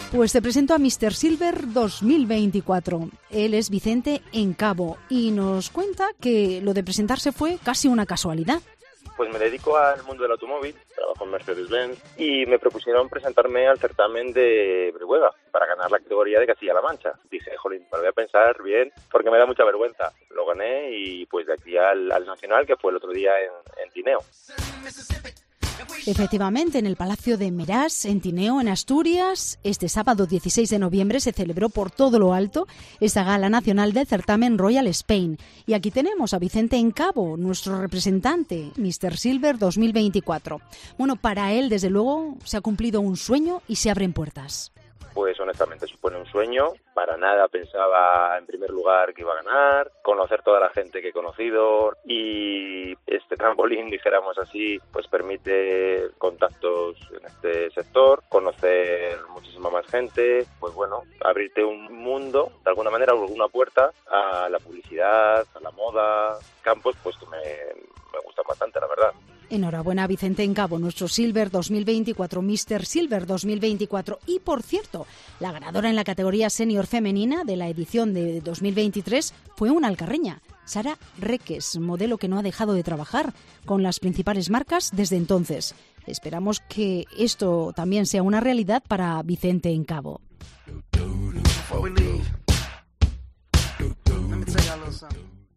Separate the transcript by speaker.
Speaker 1: Pues te presento a Mr. Silver 2024. Él es Vicente Encabo y nos cuenta que lo de presentarse fue casi una casualidad.
Speaker 2: Pues me dedico al mundo del automóvil, trabajo en Mercedes-Benz y me propusieron presentarme al certamen de Brihuega para ganar la categoría de Castilla-La Mancha. Dije, jolín, me lo voy a pensar bien porque me da mucha vergüenza. Lo gané y pues de aquí al Nacional, que fue el otro día en Tineo.
Speaker 1: Efectivamente, en el Palacio de Meraz, en Tineo, en Asturias, este sábado 16 de noviembre se celebró por todo lo alto esta gala nacional del certamen Royal Spain. Y aquí tenemos a Vicente Encabo, nuestro representante, Mr. Silver 2024. Bueno, para él, desde luego, se ha cumplido un sueño y se abren puertas.
Speaker 2: Pues honestamente supone un sueño. Para nada pensaba en primer lugar que iba a ganar, conocer toda la gente que he conocido y este trampolín, dijéramos así, pues permite contactos en este sector, conocer muchísima más gente, pues bueno, abrirte un mundo, de alguna manera, alguna puerta a la publicidad, a la moda, campos pues que me gustan bastante, la verdad.
Speaker 1: Enhorabuena a Vicente Encabo, nuestro Silver 2024, Mr. Silver 2024. Y, por cierto, la ganadora en la categoría senior femenina de la edición de 2023 fue una alcarreña, Sara Reques, modelo que no ha dejado de trabajar con las principales marcas desde entonces. Esperamos que esto también sea una realidad para Vicente Encabo. Let me tell y'all a little something.